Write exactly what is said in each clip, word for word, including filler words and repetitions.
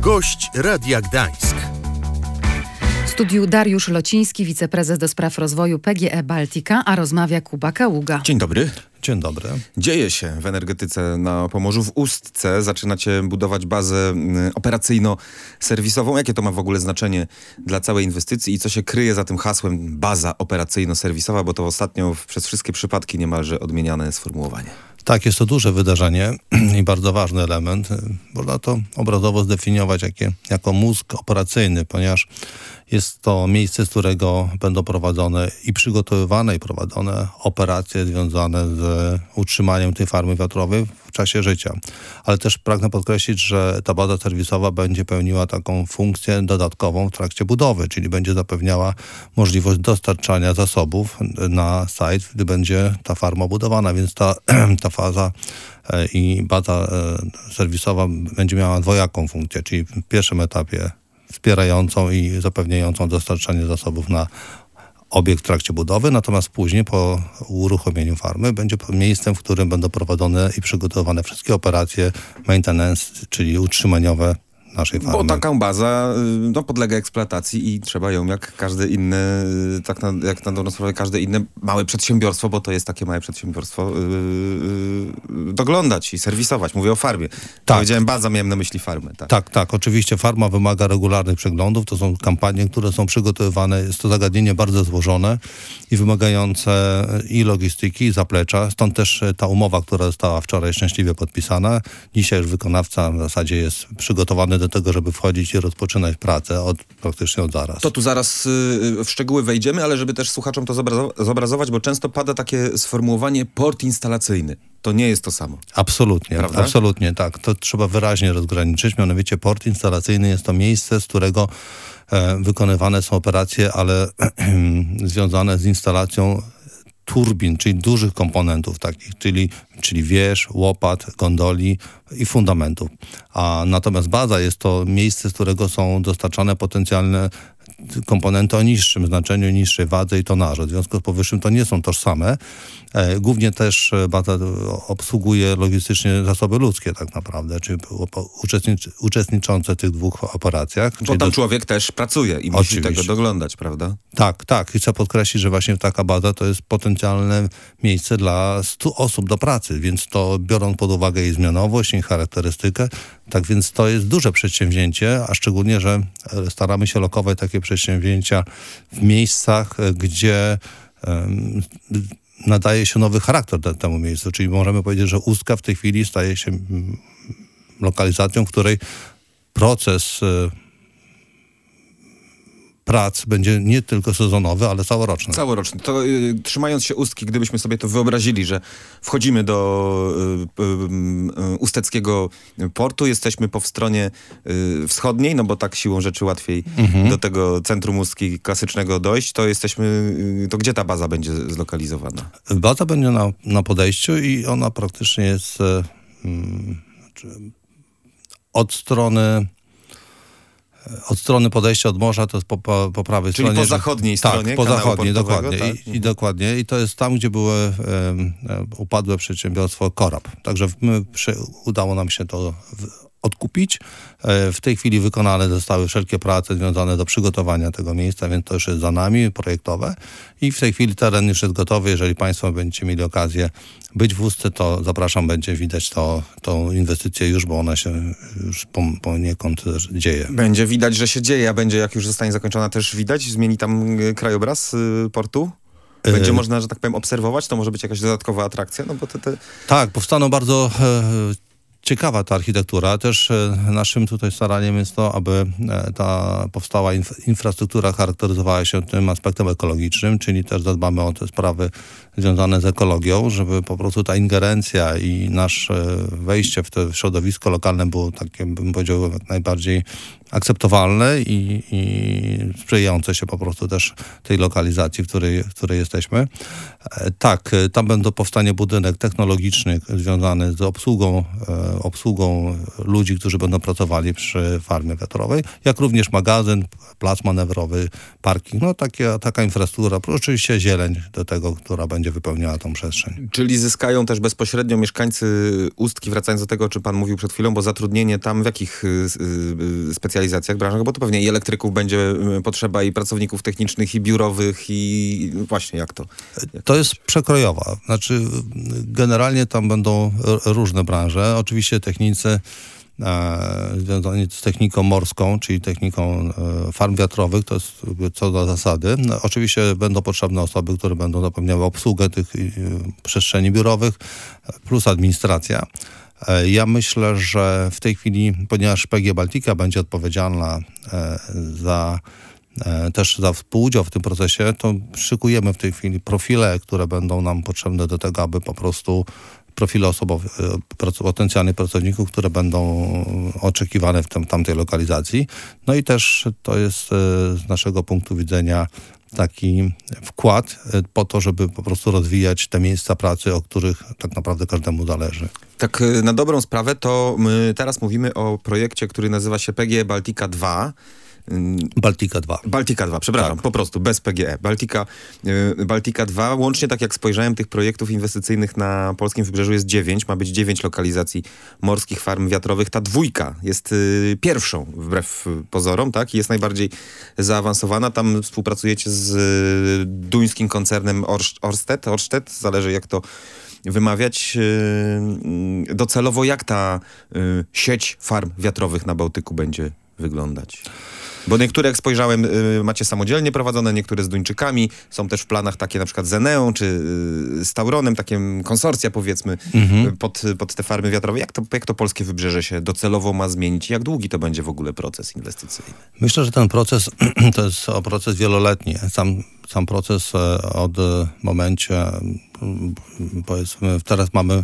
Gość Radia Gdańsk. W studiu Dariusz Lociński, wiceprezes do spraw rozwoju P G E Baltica, a rozmawia Kuba Kaługa. Dzień dobry. Dzień dobry. Dzieje się w energetyce na Pomorzu, w Ustce. Zaczynacie budować bazę operacyjno-serwisową. Jakie to ma w ogóle znaczenie dla całej inwestycji i co się kryje za tym hasłem baza operacyjno-serwisowa, bo to ostatnio przez wszystkie przypadki niemalże odmieniane sformułowanie. Tak, jest to duże wydarzenie i bardzo ważny element. Można to obrazowo zdefiniować jakie, jako mózg operacyjny, ponieważ jest to miejsce, z którego będą prowadzone i przygotowywane i prowadzone operacje związane z utrzymaniem tej farmy wiatrowej w czasie życia. Ale też pragnę podkreślić, że ta baza serwisowa będzie pełniła taką funkcję dodatkową w trakcie budowy, czyli będzie zapewniała możliwość dostarczania zasobów na site, gdy będzie ta farma budowana, więc ta, ta faza i baza serwisowa będzie miała dwojaką funkcję, czyli w pierwszym etapie wspierającą i zapewniającą dostarczanie zasobów na obiekt w trakcie budowy, natomiast później po uruchomieniu farmy będzie miejscem, w którym będą prowadzone i przygotowane wszystkie operacje maintenance, czyli utrzymaniowe naszej farmy. Bo taką baza no, podlega eksploatacji i trzeba ją jak każde inne, tak na, jak na dobrą sprawę każde inne małe przedsiębiorstwo, bo to jest takie małe przedsiębiorstwo, yy, yy, doglądać i serwisować. Mówię o farmie. Tak. Powiedziałem baza, miałem na myśli farmę. Tak. tak, tak. Oczywiście farma wymaga regularnych przeglądów. To są kampanie, które są przygotowywane. Jest to zagadnienie bardzo złożone i wymagające i logistyki, i zaplecza. Stąd też ta umowa, która została wczoraj szczęśliwie podpisana. Dzisiaj już wykonawca w zasadzie jest przygotowany do do tego, żeby wchodzić i rozpoczynać pracę od, praktycznie od zaraz. To tu zaraz y, w szczegóły wejdziemy, ale żeby też słuchaczom to zobrazo- zobrazować, bo często pada takie sformułowanie port instalacyjny. To nie jest to samo. Absolutnie, prawda? absolutnie tak. To trzeba wyraźnie rozgraniczyć. Mianowicie port instalacyjny jest to miejsce, z którego e, wykonywane są operacje, ale związane z instalacją turbin, czyli dużych komponentów takich, czyli, czyli wież, łopat, gondoli i fundamentów. A natomiast baza jest to miejsce, z którego są dostarczane potencjalne komponenty o niższym znaczeniu, niższej wadze i tonażu. W związku z powyższym to nie są tożsame. E, głównie też baza obsługuje logistycznie zasoby ludzkie tak naprawdę, czyli uczestniczy, uczestniczące w tych dwóch operacjach. Bo tam do... człowiek też pracuje i musi Oczywiście. tego doglądać, prawda? Tak, tak. I chcę podkreślić, że właśnie taka baza to jest potencjalne miejsce dla stu osób do pracy, więc to biorąc pod uwagę jej zmianowość, jej charakterystykę, tak więc to jest duże przedsięwzięcie, a szczególnie, że staramy się lokować takie przedsięwzięcia w miejscach, gdzie um, nadaje się nowy charakter temu miejscu. Czyli możemy powiedzieć, że Ustka w tej chwili staje się um, lokalizacją, w której proces um, prac będzie nie tylko sezonowy, ale całoroczny. Całoroczny. To y, trzymając się Ustki, gdybyśmy sobie to wyobrazili, że wchodzimy do y, y, y, usteckiego portu, jesteśmy po w stronie y, wschodniej, no bo tak siłą rzeczy łatwiej mhm. do tego centrum Ustki klasycznego dojść, to jesteśmy, y, to gdzie ta baza będzie zlokalizowana? Baza będzie na, na podejściu i ona praktycznie jest y, y, od strony Od strony podejścia od morza to jest po, po, po prawej Czyli stronie. po zachodniej tak, stronie? po zachodniej, dokładnie. Tak? I, I dokładnie. I to jest tam, gdzie było e, e, upadłe przedsiębiorstwo Korab. Także my przy, udało nam się to w, odkupić. E, w tej chwili wykonane zostały wszelkie prace związane do przygotowania tego miejsca, więc to już jest za nami, projektowe. I w tej chwili teren już jest gotowy. Jeżeli Państwo będziecie mieli okazję być w Ustce, to zapraszam, będzie widać to, tą inwestycję już, bo ona się już poniekąd dzieje. Będzie widać, że się dzieje, a będzie, jak już zostanie zakończona, też widać? Zmieni tam krajobraz y, portu? Będzie y- można, że tak powiem, obserwować? To może być jakaś dodatkowa atrakcja? No bo te, te... Tak, powstaną bardzo... E, Ciekawa ta architektura. Też e, naszym tutaj staraniem jest to, aby e, ta powstała inf- infrastruktura charakteryzowała się tym aspektem ekologicznym, czyli też zadbamy o te sprawy związane z ekologią, żeby po prostu ta ingerencja i nasze wejście w to środowisko lokalne było takie, bym powiedział, jak najbardziej akceptowalne i, i sprzyjające się po prostu też tej lokalizacji, w której, w której jesteśmy. E, tak, tam będą powstanie budynek technologiczny związany z obsługą e, obsługą ludzi, którzy będą pracowali przy farmie wiatrowej, jak również magazyn, plac manewrowy, parking, no takie, taka infrastruktura, oczywiście zieleń do tego, która będzie wypełniała tą przestrzeń. Czyli zyskają też bezpośrednio mieszkańcy Ustki, wracając do tego, o czym pan mówił przed chwilą, bo zatrudnienie tam w jakich y, y, specjalizacjach, branżach, bo to pewnie i elektryków będzie potrzeba, i pracowników technicznych, i biurowych, i właśnie jak to? Jak to jest przekrojowa, znaczy generalnie tam będą różne branże, oczywiście technicy e, związani z techniką morską, czyli techniką e, farm wiatrowych, to jest co do zasady. No, oczywiście będą potrzebne osoby, które będą zapewniały obsługę tych e, przestrzeni biurowych, plus administracja. E, ja myślę, że w tej chwili, ponieważ P G E Baltica będzie odpowiedzialna e, za też za współudział w tym procesie, to szykujemy w tej chwili profile, które będą nam potrzebne do tego, aby po prostu profile osobowe, potencjalnych pracowników, które będą oczekiwane w tam, tamtej lokalizacji. No i też to jest z naszego punktu widzenia taki wkład po to, żeby po prostu rozwijać te miejsca pracy, o których tak naprawdę każdemu zależy. Tak na dobrą sprawę, to my teraz mówimy o projekcie, który nazywa się P G E Baltica dwa. Baltica dwa. Baltica dwa, przepraszam, tak. Po prostu, bez P G E. Baltica, y, Baltica dwa, łącznie tak jak spojrzałem, tych projektów inwestycyjnych na polskim wybrzeżu jest dziewięć, ma być dziewięć lokalizacji morskich farm wiatrowych. Ta dwójka jest y, pierwszą, wbrew pozorom, tak? I jest najbardziej zaawansowana. Tam współpracujecie z y, duńskim koncernem Ørsted, Ørsted, zależy jak to wymawiać. Y, docelowo jak ta y, sieć farm wiatrowych na Bałtyku będzie wyglądać? Bo niektóre, jak spojrzałem, y, macie samodzielnie prowadzone, niektóre z Duńczykami. Są też w planach takie na przykład z Eneą, czy y, z Tauronem, takie konsorcja powiedzmy, mhm. pod, pod te farmy wiatrowe. Jak to, jak to polskie wybrzeże się docelowo ma zmienić? Jak długi to będzie w ogóle proces inwestycyjny? Myślę, że ten proces to jest proces wieloletni. Sam, sam proces od momencie, powiedzmy, teraz mamy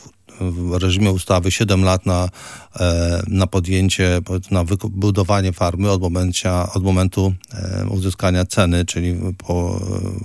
w reżimie ustawy siedem lat na, na podjęcie, na wybudowanie farmy od, momencia, od momentu uzyskania ceny, czyli po,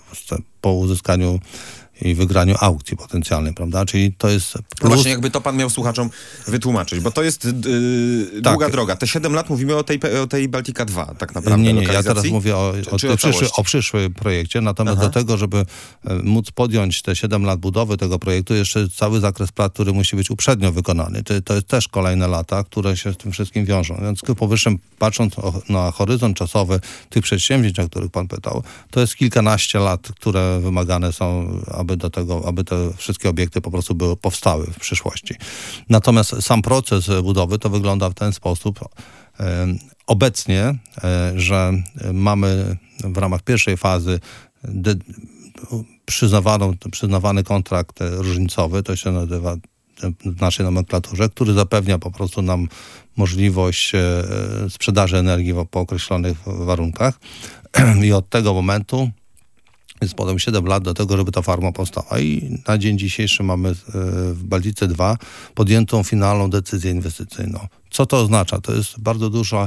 po uzyskaniu i wygraniu aukcji potencjalnej, prawda? Czyli to jest plus... No właśnie, jakby to pan miał słuchaczom wytłumaczyć, bo to jest yy, tak. długa droga. Te siedem lat mówimy o tej, o tej Baltica dwa, tak naprawdę. Nie, nie, ja teraz mówię o, o, czy, o, przyszły, o przyszłym projekcie, natomiast Aha. do tego, żeby móc podjąć te siedem lat budowy tego projektu, jeszcze cały zakres prac, który musi być uprzednio wykonany. To, to jest też kolejne lata, które się z tym wszystkim wiążą. Więc powyższym, patrząc na horyzont czasowy tych przedsięwzięć, o których pan pytał, to jest kilkanaście lat, które wymagane są, aby do tego, aby te wszystkie obiekty po prostu były, powstały w przyszłości. Natomiast sam proces budowy to wygląda w ten sposób e, obecnie, e, że mamy w ramach pierwszej fazy de, przyznawaną, przyznawany kontrakt różnicowy, to się nazywa w naszej nomenklaturze, który zapewnia po prostu nam możliwość e, sprzedaży energii po określonych warunkach i od tego momentu jest potem siedem lat do tego, żeby ta farma powstała. I na dzień dzisiejszy mamy w Baltice dwa podjętą finalną decyzję inwestycyjną. Co to oznacza? To jest bardzo duża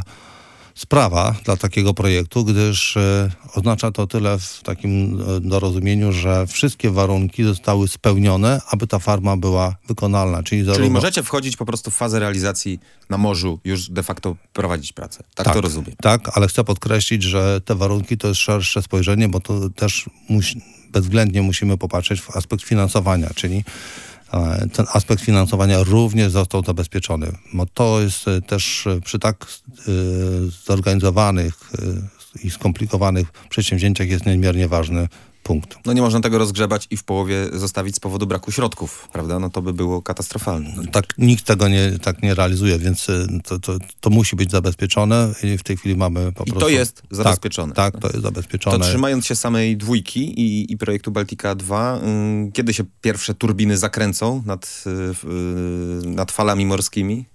sprawa dla takiego projektu, gdyż e, oznacza to tyle w takim e, dorozumieniu, że wszystkie warunki zostały spełnione, aby ta farma była wykonalna. Czyli, zarówno... czyli możecie wchodzić po prostu w fazę realizacji na morzu, już de facto prowadzić pracę. Tak, tak to rozumiem. Tak, ale chcę podkreślić, że te warunki to jest szersze spojrzenie, bo to też musi, bezwzględnie musimy popatrzeć w aspekt finansowania, czyli ten aspekt finansowania również został zabezpieczony. Bo to jest też przy tak y, zorganizowanych y, i skomplikowanych przedsięwzięciach jest niezmiernie ważny punkt. No nie można tego rozgrzebać i w połowie zostawić z powodu braku środków, prawda? No to by było katastrofalne. Tak, nikt tego nie, tak nie realizuje, więc to, to, to musi być zabezpieczone i w tej chwili mamy po I prostu... to jest zabezpieczone. Tak, tak, to jest zabezpieczone. To trzymając się samej dwójki i, i projektu Baltica dwa, ym, kiedy się pierwsze turbiny zakręcą nad, y, nad falami morskimi?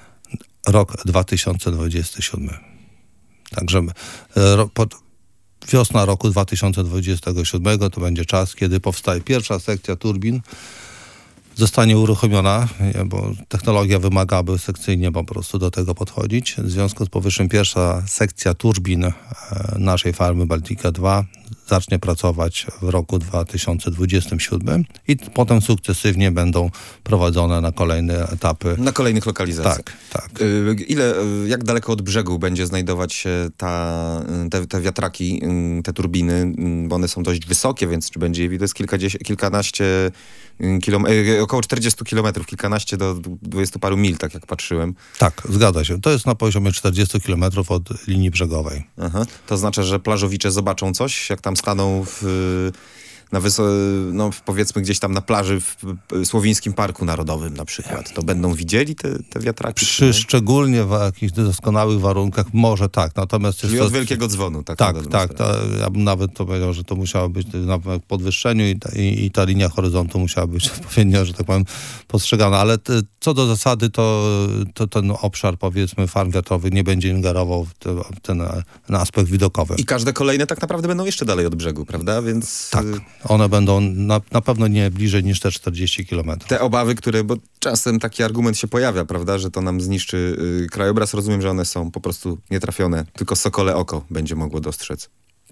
Rok dwa tysiące dwudziesty siódmy. Także y, pod... Wiosna roku dwa tysiące dwudziestego siódmego to będzie czas, kiedy powstaje pierwsza sekcja turbin, zostanie uruchomiona, bo technologia wymaga, aby sekcyjnie po prostu do tego podchodzić. W związku z powyższym pierwsza sekcja turbin naszej farmy Baltica dwa zacznie pracować w roku dwa tysiące dwudziestym siódmym i potem sukcesywnie będą prowadzone na kolejne etapy. Na kolejnych lokalizacjach. Tak, tak. Ile, jak daleko od brzegu będzie znajdować się ta, te, te wiatraki, te turbiny, bo one są dość wysokie, więc czy będzie je widać? To jest kilkadziesiąt, kilkanaście kilometrów, około czterdziestu kilometrów, kilkanaście do dwudziestu paru mil, tak jak patrzyłem. Tak, zgadza się. To jest na poziomie czterdziestu kilometrów od linii brzegowej. Aha. To znaczy, że plażowicze zobaczą coś, jak tam staną w, na wyso- no powiedzmy gdzieś tam na plaży w Słowińskim Parku Narodowym na przykład. To będą widzieli te, te wiatraki? Przy szczególnie w jakichś doskonałych warunkach może tak, natomiast... Czyli jest od to, wielkiego dzwonu. Tak, tak, tak to, ja bym nawet to powiedział, że to musiało być na podwyższeniu i ta, i, i ta linia horyzontu musiała być odpowiednio, że tak powiem, postrzegana. Ale te, co do zasady, to, to ten obszar, powiedzmy, farm wiatrowych nie będzie ingerował w, te, w ten, ten aspekt widokowy. I każde kolejne tak naprawdę będą jeszcze dalej od brzegu, prawda? Więc... Tak. One będą na, na pewno nie bliżej niż te czterdzieści kilometrów. Te obawy, które, bo czasem taki argument się pojawia, prawda, że to nam zniszczy y, krajobraz, rozumiem, że one są po prostu nietrafione, tylko sokole oko będzie mogło dostrzec.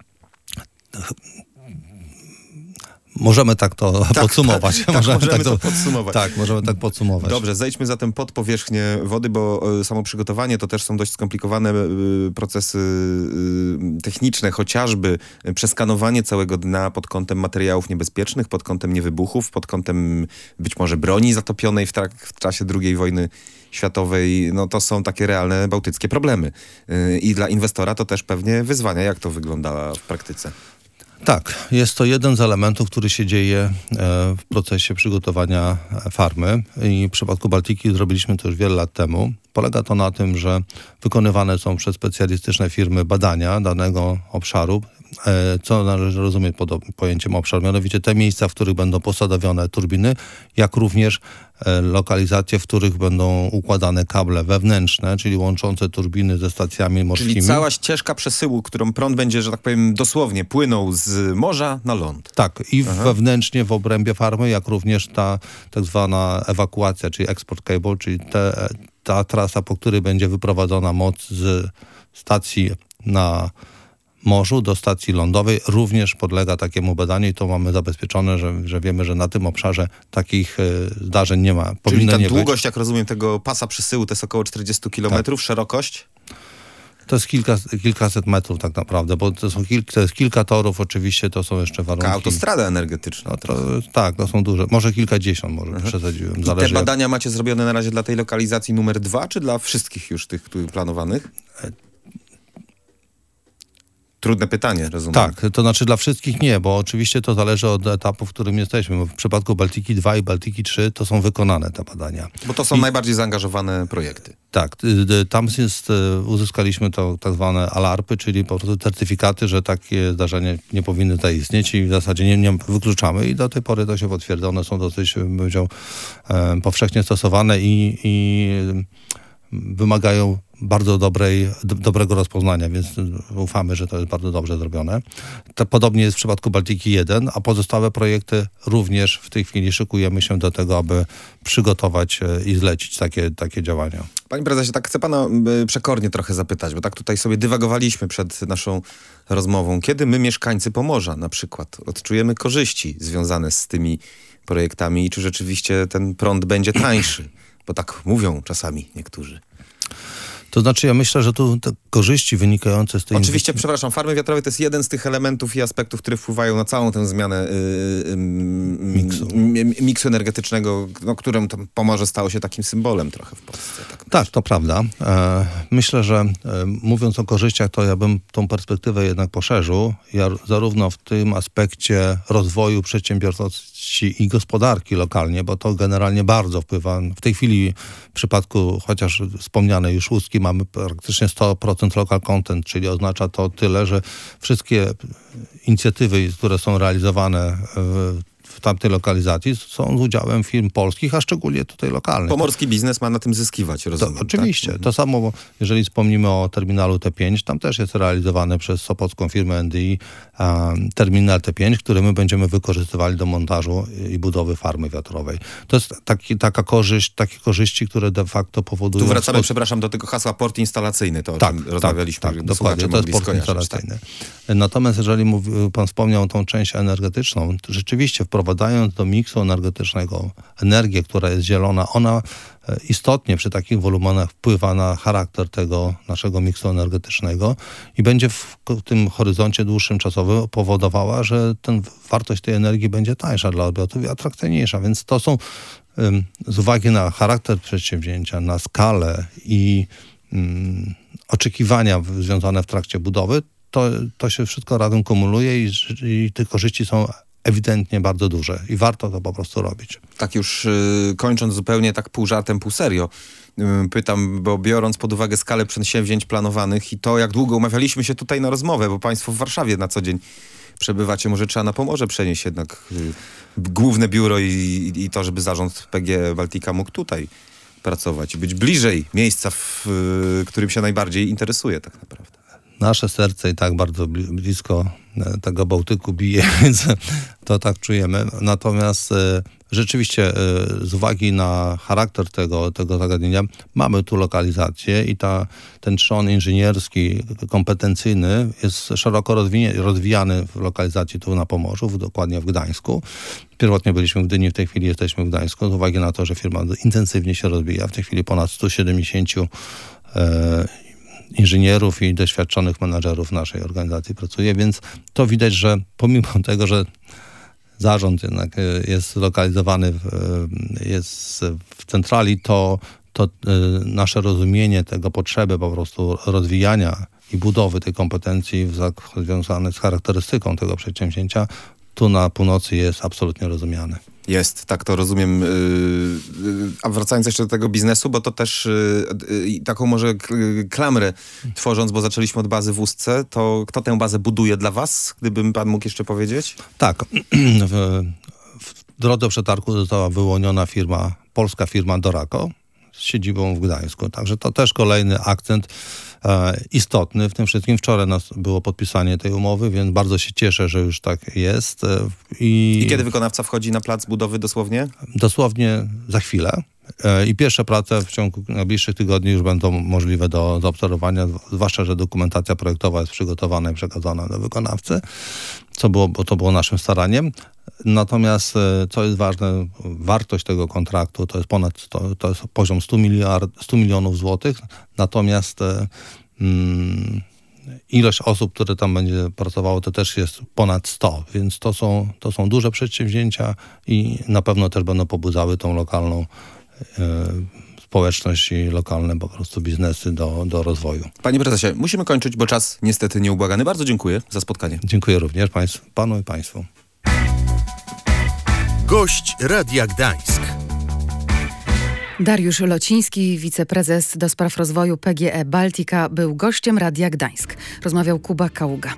Możemy tak to tak, podsumować. Tak, tak, możemy, możemy tak to podsumować. Tak, możemy tak podsumować. Dobrze, zejdźmy zatem pod powierzchnię wody, bo y, samo przygotowanie to też są dość skomplikowane y, procesy y, techniczne, chociażby przeskanowanie całego dna pod kątem materiałów niebezpiecznych, pod kątem niewybuchów, pod kątem być może broni zatopionej w, trak- w czasie drugiej wojny światowej. No to są takie realne bałtyckie problemy. Y, I dla inwestora to też pewnie wyzwania. Jak to wygląda w praktyce? Tak, jest to jeden z elementów, który się dzieje w procesie przygotowania farmy i w przypadku Baltiki zrobiliśmy to już wiele lat temu. Polega to na tym, że wykonywane są przez specjalistyczne firmy badania danego obszaru, co należy rozumieć pod pojęciem obszar, mianowicie te miejsca, w których będą posadowione turbiny, jak również lokalizacje, w których będą układane kable wewnętrzne, czyli łączące turbiny ze stacjami morskimi. Czyli cała ścieżka przesyłu, którą prąd będzie, że tak powiem, dosłownie płynął z morza na ląd. Tak, i Aha. wewnętrznie w obrębie farmy, jak również ta tak zwana ewakuacja, czyli export cable, czyli te, ta trasa, po której będzie wyprowadzona moc z stacji na morzu do stacji lądowej, również podlega takiemu badaniu i to mamy zabezpieczone, że, że wiemy, że na tym obszarze takich y, zdarzeń nie ma. Czyli ta nie długość, być. jak rozumiem, tego pasa przesyłu to jest około czterdzieści kilometrów, tak. Szerokość? To jest kilka, kilkaset metrów tak naprawdę, bo to, są kilka, to jest kilka torów, oczywiście to są jeszcze warunki. Taka autostrada energetyczna. No to, tak, to są duże, może kilkadziesiąt, może mhm. przesadziłem. I Zależy te badania jak... macie zrobione na razie dla tej lokalizacji numer dwa, czy dla wszystkich już tych planowanych? Trudne pytanie, rozumiem. Tak, to znaczy dla wszystkich nie, bo oczywiście to zależy od etapu, w którym jesteśmy. W przypadku Baltiki dwa i Baltiki trzy to są wykonane te badania. Bo to są I, najbardziej zaangażowane projekty. Tak, tam jest, uzyskaliśmy to tak zwane alarpy, czyli po prostu certyfikaty, że takie zdarzenia nie powinny zaistnieć i w zasadzie nie, nie wykluczamy i do tej pory to się potwierdza. One są dosyć, bym powiedział, powszechnie stosowane i, i wymagają bardzo dobrej, do, dobrego rozpoznania, więc ufamy, że to jest bardzo dobrze zrobione. To podobnie jest w przypadku Baltiki jeden, a pozostałe projekty również w tej chwili szykujemy się do tego, aby przygotować i zlecić takie, takie działania. Panie prezesie, tak chcę pana przekornie trochę zapytać, bo tak tutaj sobie dywagowaliśmy przed naszą rozmową. Kiedy my, mieszkańcy Pomorza na przykład, odczujemy korzyści związane z tymi projektami i czy rzeczywiście ten prąd będzie tańszy? Bo tak mówią czasami niektórzy. To znaczy, ja myślę, że tu te korzyści wynikające z tej... Oczywiście, przepraszam, farmy wiatrowe to jest jeden z tych elementów i aspektów, które wpływają na całą tę zmianę yy, yy, miksu. Yy, miksu energetycznego, no, którym to Pomorze stało się takim symbolem trochę w Polsce. Tak, tak to prawda. E, myślę, że e, mówiąc o korzyściach, to ja bym tą perspektywę jednak poszerzył. Ja zarówno w tym aspekcie rozwoju przedsiębiorczości i gospodarki lokalnie, bo to generalnie bardzo wpływa. W tej chwili w przypadku chociaż wspomnianej już Ustki mamy praktycznie sto procent local content, czyli oznacza to tyle, że wszystkie inicjatywy, które są realizowane w w tamtej lokalizacji są z udziałem firm polskich, a szczególnie tutaj lokalnych. Pomorski biznes ma na tym zyskiwać, rozumiem. To, oczywiście. Tak? To samo, jeżeli wspomnimy o terminalu T pięć, tam też jest realizowany przez sopocką firmę N D I um, terminal T pięć, który my będziemy wykorzystywali do montażu i budowy farmy wiatrowej. To jest taki, taka korzyść, takie korzyści, które de facto powodują... Tu wracamy, spod... przepraszam, do tego hasła port instalacyjny, to o tak, czym tak, rozmawialiśmy. Tak, dokładnie, to jest port instalacyjny. Tak. Natomiast jeżeli mówi, pan wspomniał tą część energetyczną, to rzeczywiście wprowadzając do miksu energetycznego energię, która jest zielona, ona istotnie przy takich wolumenach wpływa na charakter tego naszego miksu energetycznego i będzie w tym horyzoncie dłuższym czasowym powodowała, że ten, wartość tej energii będzie tańsza dla odbiorców i atrakcyjniejsza. Więc to są z uwagi na charakter przedsięwzięcia, na skalę i um, oczekiwania związane w trakcie budowy, to, to się wszystko razem kumuluje i, i te korzyści są ewidentnie bardzo duże i warto to po prostu robić. Tak już y, kończąc zupełnie tak pół żartem, pół serio, y, pytam, bo biorąc pod uwagę skalę przedsięwzięć planowanych i to, jak długo umawialiśmy się tutaj na rozmowę, bo państwo w Warszawie na co dzień przebywacie, może trzeba na Pomorze przenieść jednak y, główne biuro i, i, i to, żeby zarząd P G E Baltica mógł tutaj pracować, być bliżej miejsca, w y, którym się najbardziej interesuje tak naprawdę. Nasze serce i tak bardzo blisko tego Bałtyku bije, więc to tak czujemy. Natomiast e, rzeczywiście e, z uwagi na charakter tego, tego zagadnienia mamy tu lokalizację i ta, ten trzon inżynierski, kompetencyjny jest szeroko rozwinie, rozwijany w lokalizacji tu na Pomorzu, dokładnie w Gdańsku. Pierwotnie byliśmy w Gdyni, w tej chwili jesteśmy w Gdańsku, z uwagi na to, że firma intensywnie się rozwija. W tej chwili ponad sto siedemdziesiąt e, inżynierów i doświadczonych menadżerów naszej organizacji pracuje, więc to widać, że pomimo tego, że zarząd jednak jest zlokalizowany, w, jest w centrali, to, to nasze rozumienie tego potrzeby po prostu rozwijania i budowy tej kompetencji związanej z charakterystyką tego przedsięwzięcia tu na północy jest absolutnie rozumiane. Jest, tak to rozumiem. A wracając jeszcze do tego biznesu, bo to też taką może klamrę tworząc, bo zaczęliśmy od bazy w Ustce, to kto tę bazę buduje dla was? Gdybym pan mógł jeszcze powiedzieć? Tak. W, w drodze przetargu została wyłoniona firma, polska firma Dorako z siedzibą w Gdańsku. Także to też kolejny akcent e, istotny w tym wszystkim. Wczoraj nas było podpisanie tej umowy, więc bardzo się cieszę, że już tak jest. E, i, I kiedy wykonawca wchodzi na plac budowy dosłownie? Dosłownie za chwilę. E, I pierwsze prace w ciągu najbliższych tygodni już będą możliwe do zaobserwowania, zwłaszcza, że dokumentacja projektowa jest przygotowana i przekazana do wykonawcy, co było, bo to było naszym staraniem. Natomiast, co jest ważne, wartość tego kontraktu to jest ponad sto, to jest poziom stu milionów złotych, natomiast mm, ilość osób, które tam będzie pracowało, to też jest ponad sto, więc to są, to są duże przedsięwzięcia i na pewno też będą pobudzały tą lokalną e, społeczność i lokalne po prostu biznesy do, do rozwoju. Panie prezesie, musimy kończyć, bo czas niestety nieubłagany. Bardzo dziękuję za spotkanie. Dziękuję również państwu, panu i państwu. Gość Radia Gdańsk. Dariusz Lociński, wiceprezes do spraw rozwoju P G E Baltica, był gościem Radia Gdańsk. Rozmawiał Kuba Kaługa.